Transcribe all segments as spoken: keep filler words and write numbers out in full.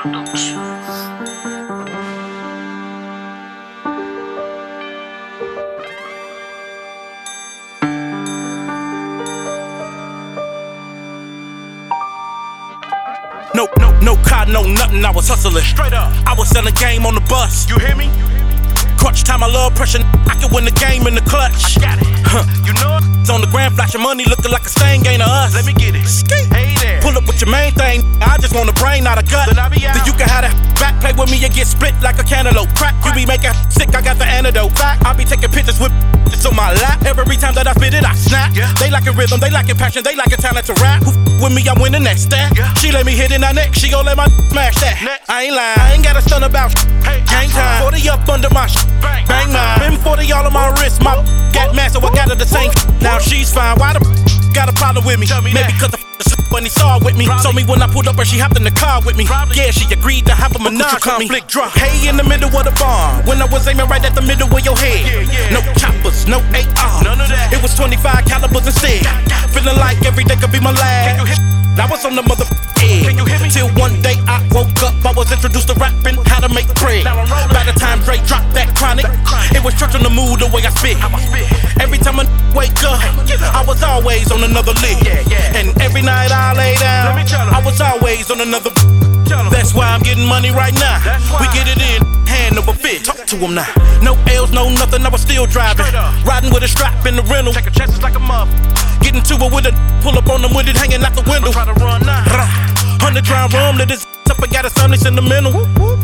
No, no, no car, no nothing, I was hustling. Straight up, I was selling game on the bus. You hear me? Crunch time, I love pressure. I can win the game in the clutch. I got it. Huh. You know it? It's on the ground, flashing money, looking like a stain gain of us. Let me get it. Skate. Hey there. Pull up with your main thing. I just want a brain, not a gut. Then, I be out. Then you can have that back, play with me and get split like a cantaloupe. Crack, you be making sick, I got the antidote. Back, I be taking pictures with it's on my lap. Every time that I spit it, I snap. Yeah. They like a rhythm, they like a passion, they like a talent to rap. Who f- with me, I'm winning that stat. Yeah. She let me hit in her neck, she gon' let my smash that. Next. I ain't lying, I ain't got a stun about sh- hey, game time. forty up under my sh- bang, bang mine. Been forty all on my wrist, my got mad, so I got her the same. Now she's fine, why the got a problem with me? me Maybe cause the when he saw with me. Probably. Told me when I pulled up and she hopped in the car with me. Probably. Yeah, she agreed to have a menage conflict drop. Hey, in the middle of the barn, when I was aiming right at the middle of your head. Yeah, yeah. No choppers, no A R, none of that. It was twenty-five calibers instead. Feeling like every day could be my last. I was on the mother edge. Can you hear me? Till one day I woke up, I was introduced to rapping, how to make bread. By the time Dre dropped that chronic, it was church on the mood the way I spit. Every time I wake up, I was always on another lick. And every night I lay down, I was always on another. That's why I'm getting money right now. We get it in, hand over fist. Talk to him now. No L's, no nothing, I was still driving. Riding with a strap in the rental. Taking chances like a mother. Getting to it with a pull up on them with it hanging out the window. Try to run now. Hundred round rum, let this up and got a family sentimental.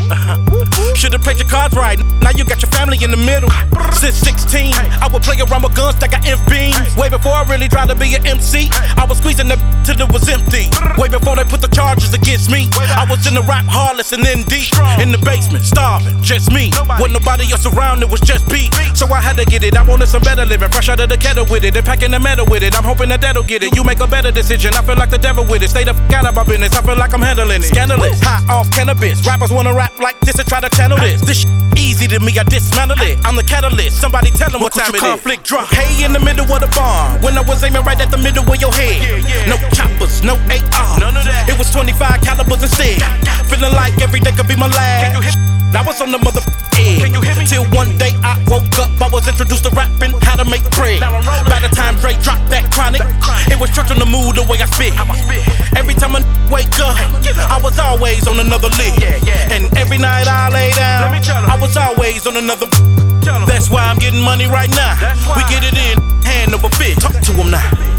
Should've played your cards right. Now you got your family in the middle. Since sixteen, I would play around with guns that got F beams. Way before I really tried to be an M C, I was squeezing the till it was empty. Way before they put the charges against me, I was in the rap harlots and then deep in the basement, starving, just me. Wasn't nobody else around, it was just beat. So I had to get it. I wanted some better living, fresh out of the kettle with it, and packing the metal with it. I'm hoping that that'll get it. You make a better decision. I feel like the devil with it. Stay the f out of my business. I feel like I'm handling it. Scandalous, high off cannabis. Rappers wanna rap like this and try to channel this. This sh- easy to me, I dismantle it. I'm the catalyst. Somebody tell them what time it is. Conflict drop. Hey, in the middle of the barn, when I was aiming right at the middle of your head. No choppers, no A R, none of that. It was twenty-five calibers instead. Feeling like every day could be my last. I was on the mother edge. Till one day I woke up, I was introduced to rapping, how to make bread. By the time Dre dropped that chronic, it was church on the mood the way I spit. Every time I wake up, I was always on another lick. And every night I lay down, I was always on another. That's why I'm getting money right now. We get it in, hand over fist. Talk to him now.